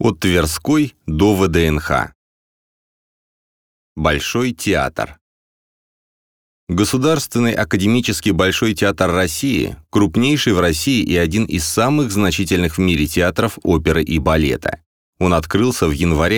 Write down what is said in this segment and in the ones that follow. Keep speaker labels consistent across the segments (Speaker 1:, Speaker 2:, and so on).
Speaker 1: От Тверской до ВДНХ. Большой театр. Государственный академический Большой театр России – крупнейший в России и один из самых значительных в мире театров оперы и балета. Он открылся в январе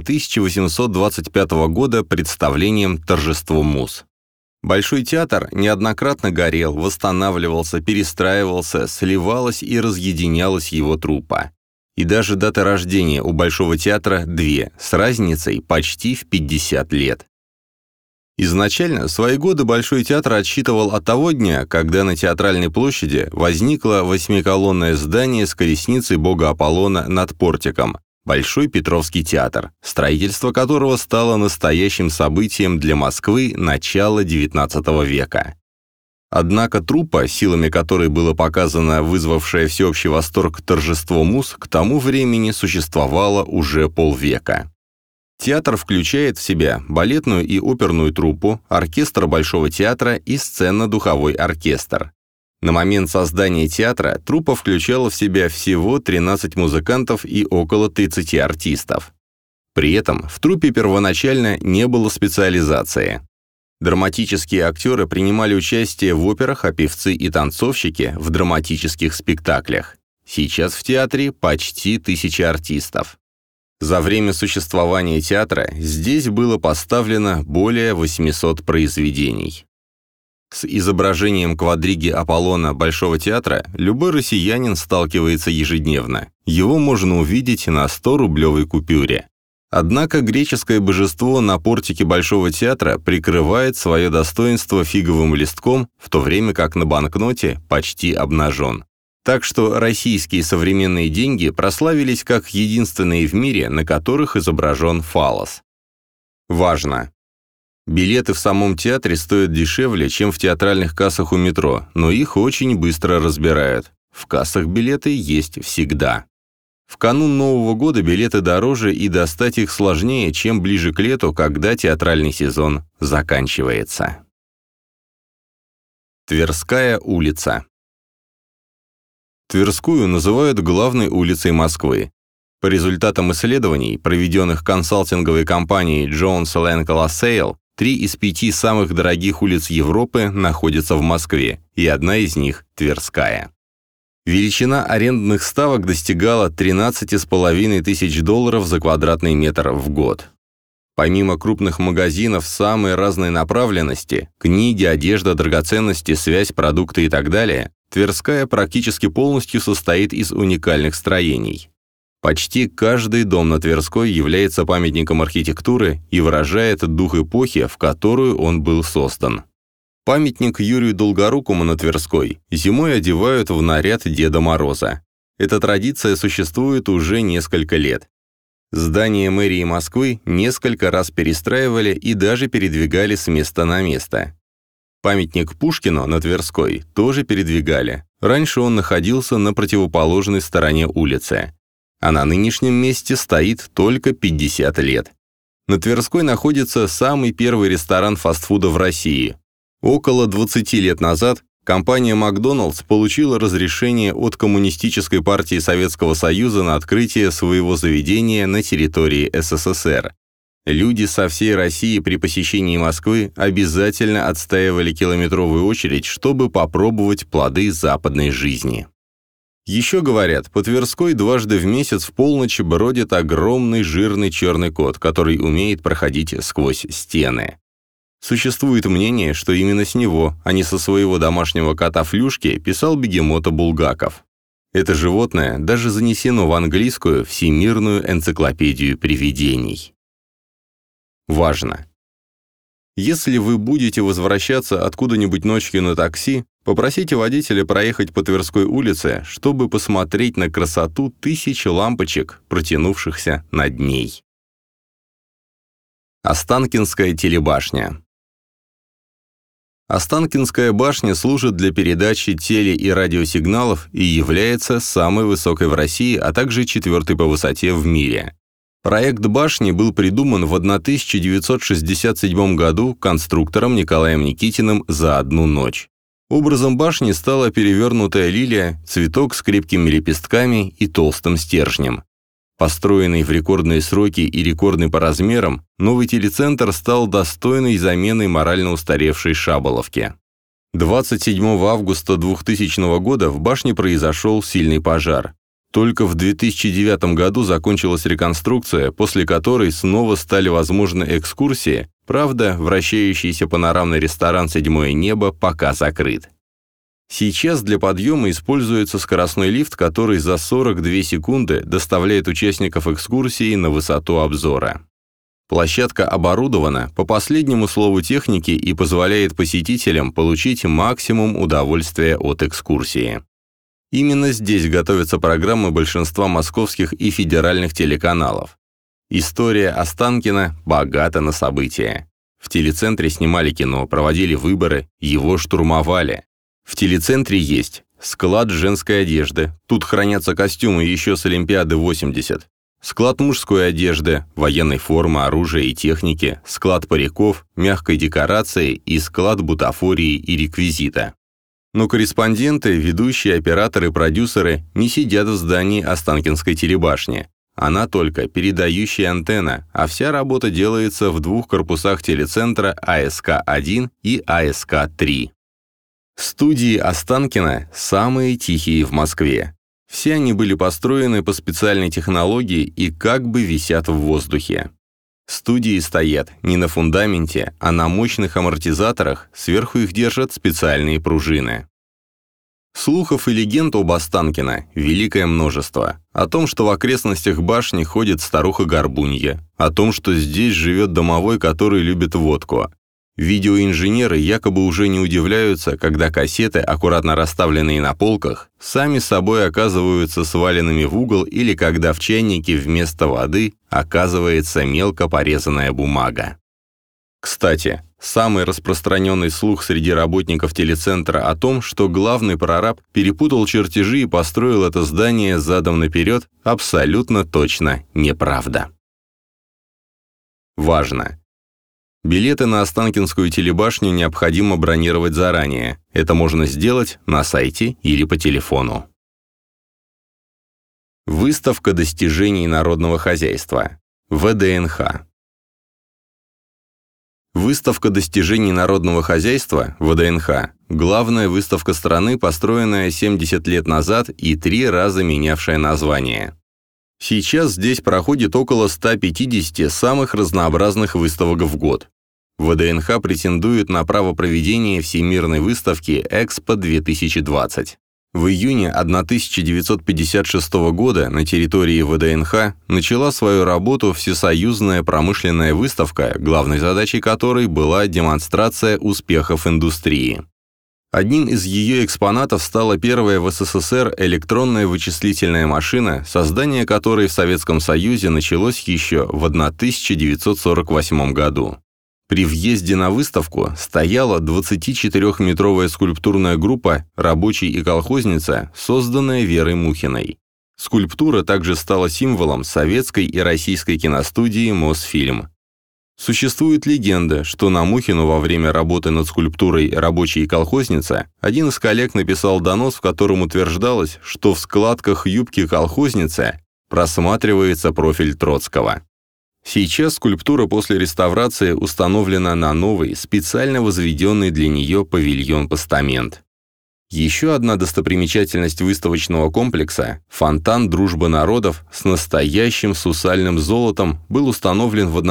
Speaker 1: 1825 года представлением «Торжество муз». Большой театр неоднократно горел, восстанавливался, перестраивался, сливалась и разъединялась его труппа. И даже дата рождения у Большого театра две, с разницей почти в 50 лет. Изначально свои годы Большой театр отсчитывал от того дня, когда на Театральной площади возникло восьмиколонное здание с колесницей бога Аполлона над портиком – Большой Петровский театр, строительство которого стало настоящим событием для Москвы начала XIX века. Однако труппа, силами которой было показано вызвавшее всеобщий восторг торжество муз, к тому времени существовало уже полвека. Театр включает в себя балетную и оперную труппу, оркестр Большого театра и сценно-духовой оркестр. На момент создания театра труппа включала в себя всего 13 музыкантов и около 30 артистов. При этом в труппе первоначально не было специализации. Драматические актеры принимали участие в операх, а певцы и танцовщики – в драматических спектаклях. Сейчас в театре почти 1000 артистов. За время существования театра здесь было поставлено более 800 произведений. С изображением квадриги Аполлона Большого театра любой россиянин сталкивается ежедневно. Его можно увидеть на 100-рублевой купюре. Однако греческое божество на портике Большого театра прикрывает свое достоинство фиговым листком, в то время как на банкноте почти обнажен. Так что российские современные деньги прославились как единственные в мире, на которых изображен фаллос. Важно! Билеты в самом театре стоят дешевле, чем в театральных кассах у метро, но их очень быстро разбирают. В кассах билеты есть всегда. В канун Нового года билеты дороже и достать их сложнее, чем ближе к лету, когда театральный сезон заканчивается. Тверская улица. Тверскую называют главной улицей Москвы. По результатам исследований, проведенных консалтинговой компанией Jones Lang LaSalle, 3 из 5 самых дорогих улиц Европы находятся в Москве, и одна из них – Тверская. Величина арендных ставок достигала $13,5 тысяч за квадратный метр в год. Помимо крупных магазинов самой разной направленности – книги, одежда, драгоценности, связь, продукты и так далее – Тверская практически полностью состоит из уникальных строений. Почти каждый дом на Тверской является памятником архитектуры и выражает дух эпохи, в которую он был создан. Памятник Юрию Долгорукому на Тверской зимой одевают в наряд Деда Мороза. Эта традиция существует уже несколько лет. Здание мэрии Москвы несколько раз перестраивали и даже передвигали с места на место. Памятник Пушкину на Тверской тоже передвигали. Раньше он находился на противоположной стороне улицы. А на нынешнем месте стоит только 50 лет. На Тверской находится самый первый ресторан фастфуда в России. Около 20 лет назад компания «Макдоналдс» получила разрешение от Коммунистической партии Советского Союза на открытие своего заведения на территории СССР. Люди со всей России при посещении Москвы обязательно отстаивали километровую очередь, чтобы попробовать плоды западной жизни. Еще говорят, по Тверской дважды в месяц в полночь бродит огромный жирный черный кот, который умеет проходить сквозь стены. Существует мнение, что именно с него, а не со своего домашнего кота Флюшки, писал бегемота Булгаков. Это животное даже занесено в английскую Всемирную энциклопедию привидений. Важно! Если вы будете возвращаться откуда-нибудь ночью на такси, попросите водителя проехать по Тверской улице, чтобы посмотреть на красоту 1000 лампочек, протянувшихся над ней. Останкинская телебашня. Останкинская башня служит для передачи теле- и радиосигналов и является самой высокой в России, а также 4-й по высоте в мире. Проект башни был придуман в 1967 году конструктором Николаем Никитиным за одну ночь. Образом башни стала перевернутая лилия, цветок с крепкими лепестками и толстым стержнем. Построенный в рекордные сроки и рекордный по размерам, новый телецентр стал достойной заменой морально устаревшей Шаболовки. 27 августа 2000 года в башне произошел сильный пожар. Только в 2009 году закончилась реконструкция, после которой снова стали возможны экскурсии, правда, вращающийся панорамный ресторан «Седьмое небо» пока закрыт. Сейчас для подъема используется скоростной лифт, который за 42 секунды доставляет участников экскурсии на высоту обзора. Площадка оборудована по последнему слову техники и позволяет посетителям получить максимум удовольствия от экскурсии. Именно здесь готовятся программы большинства московских и федеральных телеканалов. История Останкина богата на события. В телецентре снимали кино, проводили выборы, его штурмовали. В телецентре есть склад женской одежды, тут хранятся костюмы еще с Олимпиады 80, склад мужской одежды, военной формы, оружия и техники, склад париков, мягкой декорации и склад бутафории и реквизита. Но корреспонденты, ведущие, операторы, продюсеры не сидят в здании Останкинской телебашни. Она только передающая антенна, а вся работа делается в двух корпусах телецентра АСК-1 и АСК-3. Студии Останкина самые тихие в Москве. Все они были построены по специальной технологии и как бы висят в воздухе. Студии стоят не на фундаменте, а на мощных амортизаторах, сверху их держат специальные пружины. Слухов и легенд об Останкино великое множество. О том, что в окрестностях башни ходит старуха-горбунья, о том, что здесь живет домовой, который любит водку. Видеоинженеры якобы уже не удивляются, когда кассеты, аккуратно расставленные на полках, сами собой оказываются сваленными в угол или когда в чайнике вместо воды оказывается мелко порезанная бумага. Кстати, самый распространенный слух среди работников телецентра о том, что главный прораб перепутал чертежи и построил это здание задом наперед, абсолютно точно неправда. Важно! Билеты на Останкинскую телебашню необходимо бронировать заранее. Это можно сделать на сайте или по телефону. Выставка достижений народного хозяйства. ВДНХ. Выставка достижений народного хозяйства, ВДНХ, главная выставка страны, построенная 70 лет назад и 3 раза менявшая название. Сейчас здесь проходит около 150 самых разнообразных выставок в год. ВДНХ претендует на право проведения Всемирной выставки «Экспо-2020». В июне 1956 года на территории ВДНХ начала свою работу Всесоюзная промышленная выставка, главной задачей которой была демонстрация успехов индустрии. Одним из ее экспонатов стала первая в СССР электронная вычислительная машина, создание которой в Советском Союзе началось еще в 1948 году. При въезде на выставку стояла 24-метровая скульптурная группа «Рабочий и колхозница», созданная Верой Мухиной. Скульптура также стала символом советской и российской киностудии «Мосфильм». Существует легенда, что на Мухину во время работы над скульптурой «Рабочий и колхозница» один из коллег написал донос, в котором утверждалось, что в складках юбки колхозницы просматривается профиль Троцкого. Сейчас скульптура после реставрации установлена на новый, специально возведенный для нее павильон-постамент. Еще одна достопримечательность выставочного комплекса – фонтан «Дружба народов» с настоящим сусальным золотом был установлен в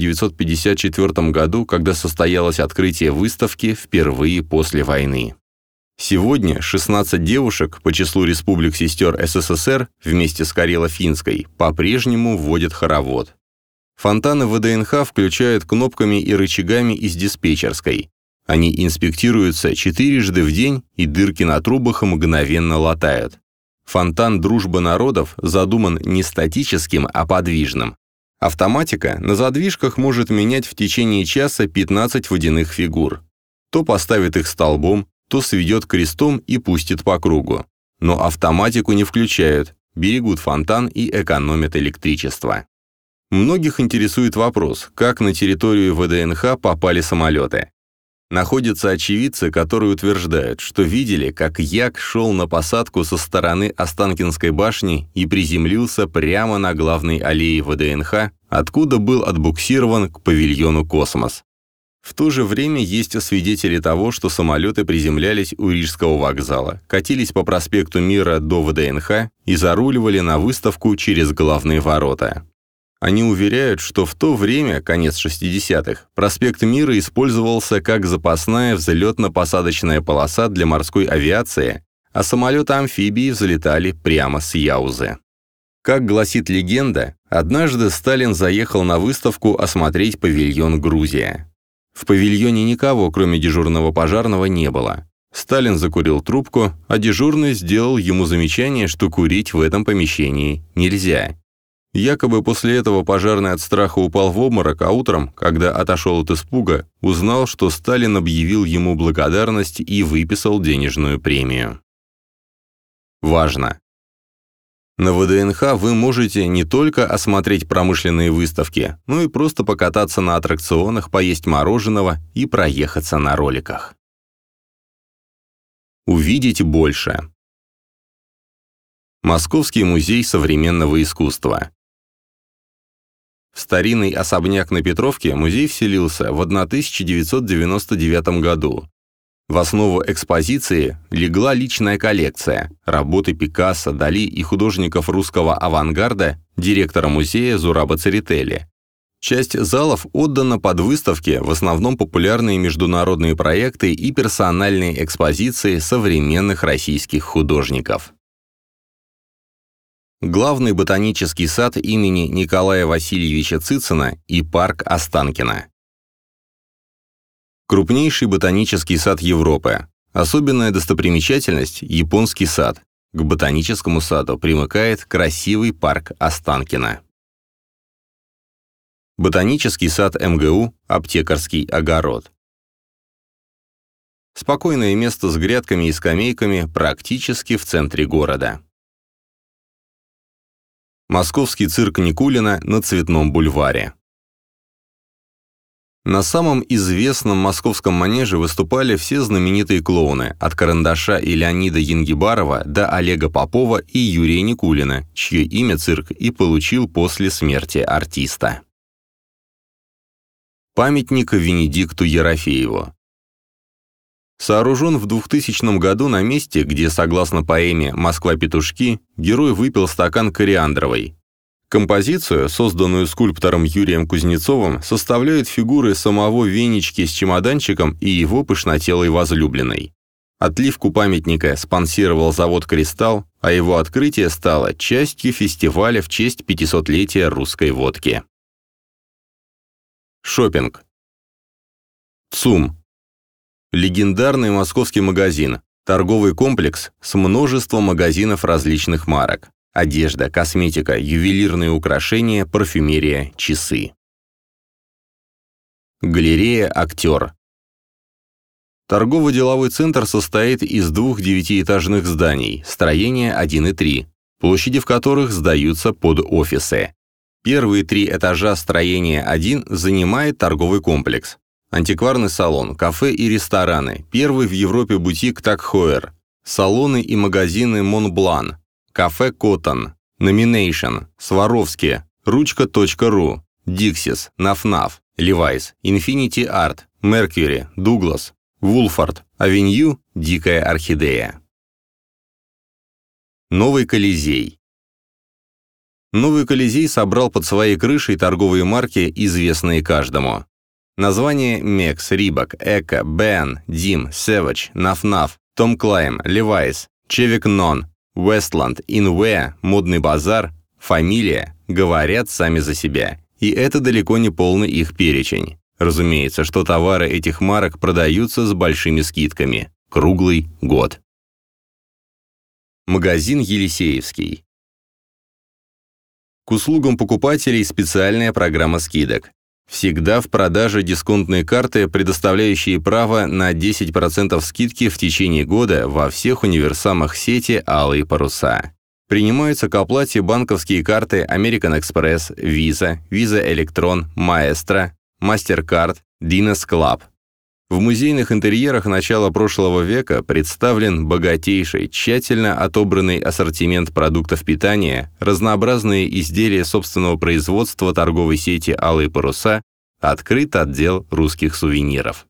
Speaker 1: 1954 году, когда состоялось открытие выставки впервые после войны. Сегодня 16 девушек по числу республик-сестер СССР вместе с Карело-Финской по-прежнему вводят хоровод. Фонтаны ВДНХ включают кнопками и рычагами из диспетчерской. Они инспектируются 4 раза в день, и дырки на трубах мгновенно латают. Фонтан «Дружба народов» задуман не статическим, а подвижным. Автоматика на задвижках может менять в течение часа 15 водяных фигур. То поставит их столбом, то сведет крестом и пустит по кругу. Но автоматику не включают, берегут фонтан и экономят электричество. Многих интересует вопрос, как на территорию ВДНХ попали самолеты. Находятся очевидцы, которые утверждают, что видели, как Як шел на посадку со стороны Останкинской башни и приземлился прямо на главной аллее ВДНХ, откуда был отбуксирован к павильону «Космос». В то же время есть свидетели того, что самолеты приземлялись у Рижского вокзала, катились по проспекту Мира до ВДНХ и заруливали на выставку через главные ворота. Они уверяют, что в то время, конец 60-х, проспект Мира использовался как запасная взлетно-посадочная полоса для морской авиации, а самолеты-амфибии взлетали прямо с Яузы. Как гласит легенда, однажды Сталин заехал на выставку осмотреть павильон «Грузия». В павильоне никого, кроме дежурного пожарного, не было. Сталин закурил трубку, а дежурный сделал ему замечание, что курить в этом помещении нельзя. Якобы после этого пожарный от страха упал в обморок, а утром, когда отошел от испуга, узнал, что Сталин объявил ему благодарность и выписал денежную премию. Важно! На ВДНХ вы можете не только осмотреть промышленные выставки, но и просто покататься на аттракционах, поесть мороженого и проехаться на роликах. Увидеть больше. Московский музей современного искусства. В старинный особняк на Петровке музей вселился в 1999 году. В основу экспозиции легла личная коллекция, работы Пикассо, Дали и художников русского авангарда, директора музея Зураба Церетели. Часть залов отдана под выставки, в основном популярные международные проекты и персональные экспозиции современных российских художников. Главный ботанический сад имени Николая Васильевича Цицина и парк Останкино. Крупнейший ботанический сад Европы. Особенная достопримечательность – японский сад. К ботаническому саду примыкает красивый парк Останкино. Ботанический сад МГУ, аптекарский огород. Спокойное место с грядками и скамейками практически в центре города. Московский цирк Никулина на Цветном бульваре. На самом известном московском манеже выступали все знаменитые клоуны, от Карандаша и Леонида Янгибарова до Олега Попова и Юрия Никулина, чье имя цирк и получил после смерти артиста. Памятник Венедикту Ерофееву. Сооружен в 2000 году на месте, где, согласно поэме «Москва-петушки», герой выпил стакан кориандровой. Композицию, созданную скульптором Юрием Кузнецовым, составляют фигуры самого Венечки с чемоданчиком и его пышнотелой возлюбленной. Отливку памятника спонсировал завод «Кристалл», а его открытие стало частью фестиваля в честь 500-летия русской водки. Шопинг. ЦУМ. Легендарный московский магазин, торговый комплекс с множеством магазинов различных марок. Одежда, косметика, ювелирные украшения, парфюмерия, часы. Галерея «Актер». Торгово-деловой центр состоит из двух 9-этажных зданий, строения 1 и 3, площади в которых сдаются под офисы. Первые 3 этажа строения 1 занимает торговый комплекс. Антикварный салон, кафе и рестораны, первый в Европе бутик Так Хойер, салоны и магазины Монблан, кафе Коттон, Номинейшн, Сваровски, Ручка.ру, Диксис, Нафнаф, Левайс, Инфинити Арт, Меркьюри, Дуглас, Вулфорд, Авеню, Дикая орхидея. Новый Колизей. Новый Колизей собрал под своей крышей торговые марки, известные каждому. Названия Мекс, Рибок, Эко, Бен, Дим, Сэвидж, Нафнаф, Том Клайм, Левайс, Чевик Нон, Вестланд, Инве, Модный базар, фамилия говорят сами за себя. И это далеко не полный их перечень. Разумеется, что товары этих марок продаются с большими скидками. Круглый год. Магазин Елисеевский. К услугам покупателей специальная программа скидок. Всегда в продаже дисконтные карты, предоставляющие право на 10% скидки в течение года во всех универсамах сети «Алые паруса». Принимаются к оплате банковские карты American Express, Visa, Visa Electron, Maestro, MasterCard, Diners Club. В музейных интерьерах начала прошлого века представлен богатейший, тщательно отобранный ассортимент продуктов питания, разнообразные изделия собственного производства торговой сети «Алые паруса», открыт отдел русских сувениров.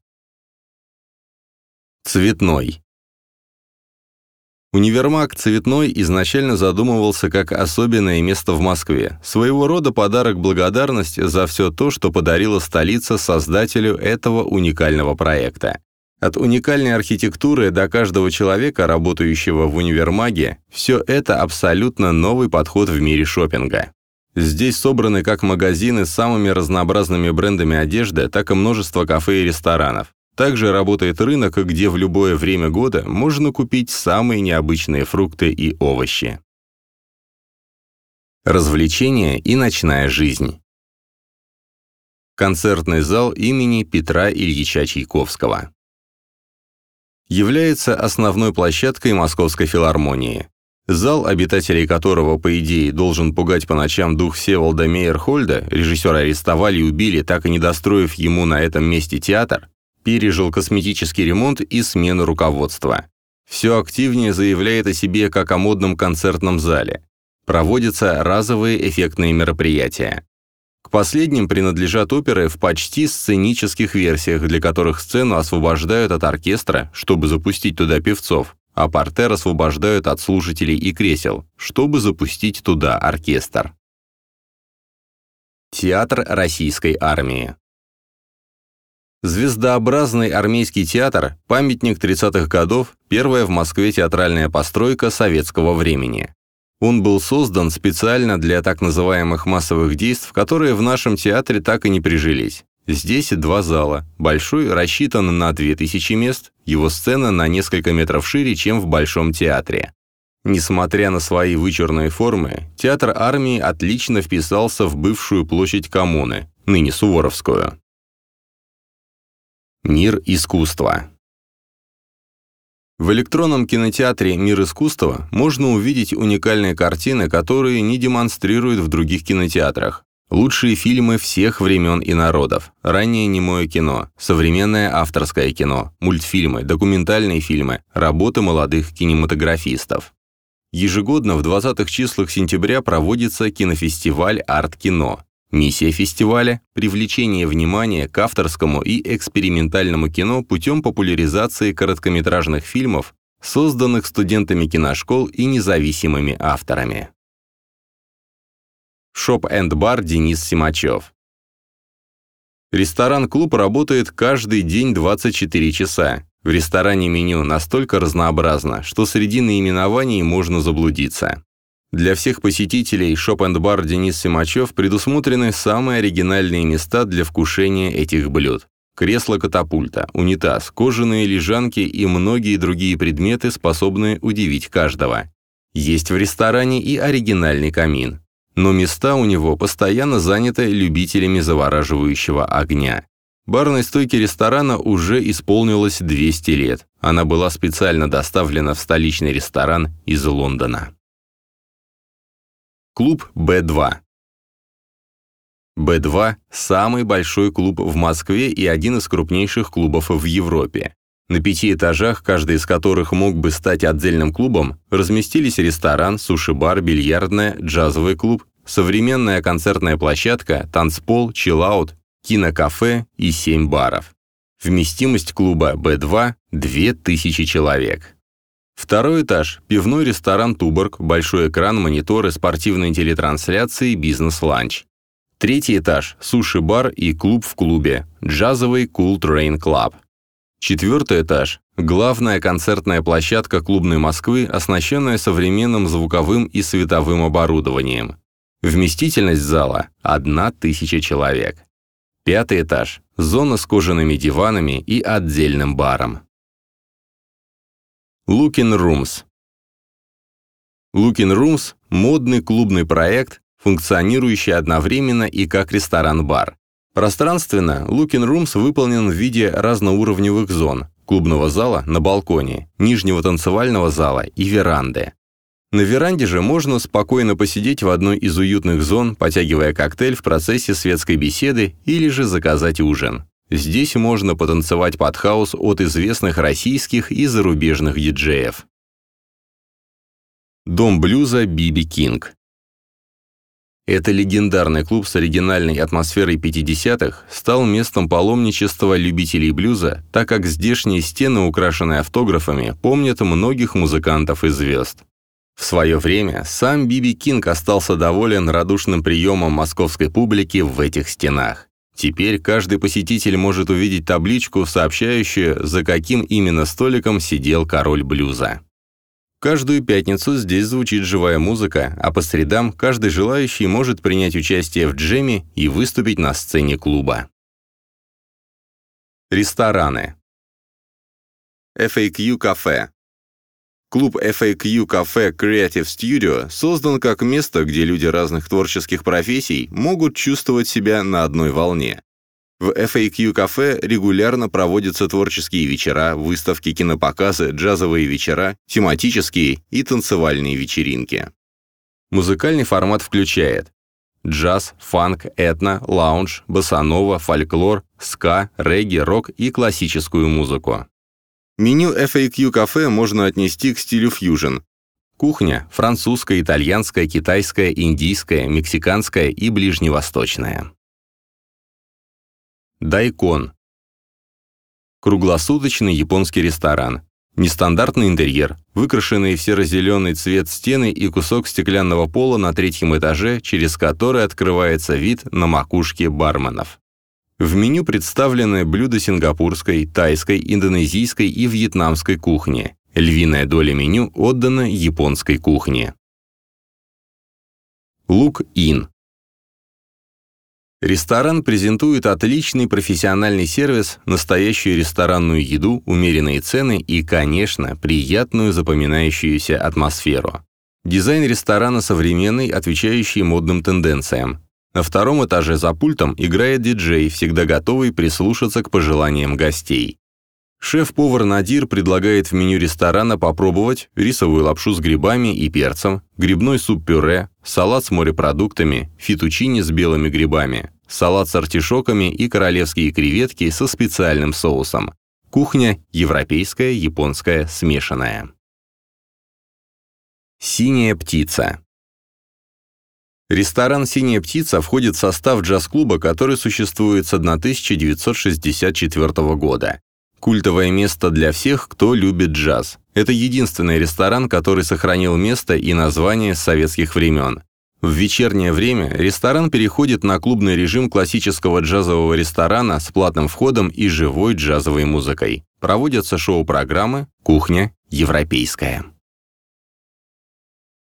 Speaker 1: Цветной. Универмаг «Цветной» изначально задумывался как особенное место в Москве, своего рода подарок благодарности за все то, что подарила столица создателю этого уникального проекта. От уникальной архитектуры до каждого человека, работающего в универмаге, все это абсолютно новый подход в мире шопинга. Здесь собраны как магазины с самыми разнообразными брендами одежды, так и множество кафе и ресторанов. Также работает рынок, где в любое время года можно купить самые необычные фрукты и овощи. Развлечения и ночная жизнь. Концертный зал имени Петра Ильича Чайковского является основной площадкой Московской филармонии. Зал, обитателей которого, по идее, должен пугать по ночам дух Всеволода Мейерхольда, режиссера арестовали и убили, так и не достроив ему на этом месте театр, пережил косметический ремонт и смену руководства. Все активнее заявляет о себе как о модном концертном зале. Проводятся разовые эффектные мероприятия. К последним принадлежат оперы в почти сценических версиях, для которых сцену освобождают от оркестра, чтобы запустить туда певцов, а партер освобождают от слушателей и кресел, чтобы запустить туда оркестр. Театр российской армии. Звездообразный армейский театр – памятник 30-х годов, первая в Москве театральная постройка советского времени. Он был создан специально для так называемых массовых действий, которые в нашем театре так и не прижились. Здесь два зала. Большой рассчитан на 2000 мест, его сцена на несколько метров шире, чем в Большом театре. Несмотря на свои вычурные формы, театр армии отлично вписался в бывшую площадь Коммуны, ныне Суворовскую. Мир искусства. В электронном кинотеатре «Мир искусства» можно увидеть уникальные картины, которые не демонстрируют в других кинотеатрах. Лучшие фильмы всех времен и народов, раннее немое кино, современное авторское кино, мультфильмы, документальные фильмы, работы молодых кинематографистов. Ежегодно в 20-х числах сентября проводится кинофестиваль «Арт-кино». Миссия фестиваля – привлечение внимания к авторскому и экспериментальному кино путем популяризации короткометражных фильмов, созданных студентами киношкол и независимыми авторами. Шоп-энд-бар Денис Симачев. Ресторан-клуб работает каждый день 24 часа. В ресторане меню настолько разнообразно, что среди наименований можно заблудиться. Для всех посетителей шоп-энд-бар Денис Симачев предусмотрены самые оригинальные места для вкушения этих блюд. Кресло-катапульта, унитаз, кожаные лежанки и многие другие предметы, способные удивить каждого. Есть в ресторане и оригинальный камин. Но места у него постоянно заняты любителями завораживающего огня. Барной стойке ресторана уже исполнилось 200 лет. Она была специально доставлена в столичный ресторан из Лондона. Клуб Б2. Б2 – самый большой клуб в Москве и один из крупнейших клубов в Европе. На 5 этажах, каждый из которых мог бы стать отдельным клубом, разместились ресторан, суши-бар, бильярдная, джазовый клуб, современная концертная площадка, танцпол, чиллаут, кинокафе и 7 баров. Вместимость клуба Б2 – 2000 человек. Второй этаж – пивной ресторан «Туборг», большой экран, мониторы, спортивные телетрансляции, бизнес-ланч. Третий этаж – суши-бар и клуб в клубе, джазовый Cool Train Club. Четвертый этаж – главная концертная площадка клубной Москвы, оснащенная современным звуковым и световым оборудованием. Вместительность зала – 1000 человек. Пятый этаж – зона с кожаными диванами и отдельным баром. Lookin' Rooms. Lookin' Rooms – модный клубный проект, функционирующий одновременно и как ресторан-бар. Пространственно Lookin' Rooms выполнен в виде разноуровневых зон, клубного зала на балконе, нижнего танцевального зала и веранды. На веранде же можно спокойно посидеть в одной из уютных зон, потягивая коктейль в процессе светской беседы или же заказать ужин. Здесь можно потанцевать под хаус от известных российских и зарубежных диджеев. Дом блюза Би-Би Кинг. Это легендарный клуб с оригинальной атмосферой 50-х стал местом паломничества любителей блюза, так как здешние стены, украшенные автографами, помнят многих музыкантов и звезд. В свое время сам Би-Би Кинг остался доволен радушным приемом московской публики в этих стенах. Теперь каждый посетитель может увидеть табличку, сообщающую, за каким именно столиком сидел король блюза. Каждую пятницу здесь звучит живая музыка, а по средам каждый желающий может принять участие в джеме и выступить на сцене клуба. Рестораны. FAQ Cafe. Клуб FAQ Cafe Creative Studio создан как место, где люди разных творческих профессий могут чувствовать себя на одной волне. В FAQ Cafe регулярно проводятся творческие вечера, выставки, кинопоказы, джазовые вечера, тематические и танцевальные вечеринки. Музыкальный формат включает джаз, фанк, этно, лаунж, боссанова, фольклор, ска, регги, рок и классическую музыку. Меню FAQ Cafe можно отнести к стилю фьюжн. Кухня – французская, итальянская, китайская, индийская, мексиканская и ближневосточная. Дайкон. Круглосуточный японский ресторан. Нестандартный интерьер, выкрашенные в серо-зеленый цвет стены и кусок стеклянного пола на 3-м этаже, через который открывается вид на макушки барменов. В меню представлены блюда сингапурской, тайской, индонезийской и вьетнамской кухни. Львиная доля меню отдана японской кухне. Look-in. Ресторан презентует отличный профессиональный сервис, настоящую ресторанную еду, умеренные цены и, конечно, приятную запоминающуюся атмосферу. Дизайн ресторана современный, отвечающий модным тенденциям. На 2-м этаже за пультом играет диджей, всегда готовый прислушаться к пожеланиям гостей. Шеф-повар Надир предлагает в меню ресторана попробовать рисовую лапшу с грибами и перцем, грибной суп-пюре, салат с морепродуктами, фетучини с белыми грибами, салат с артишоками и королевские креветки со специальным соусом. Кухня европейская, японская, смешанная. Синяя птица. Ресторан «Синяя птица» входит в состав джаз-клуба, который существует с 1964 года. Культовое место для всех, кто любит джаз. Это единственный ресторан, который сохранил место и название с советских времен. В вечернее время ресторан переходит на клубный режим классического джазового ресторана с платным входом и живой джазовой музыкой. Проводятся шоу-программы «Кухня европейская».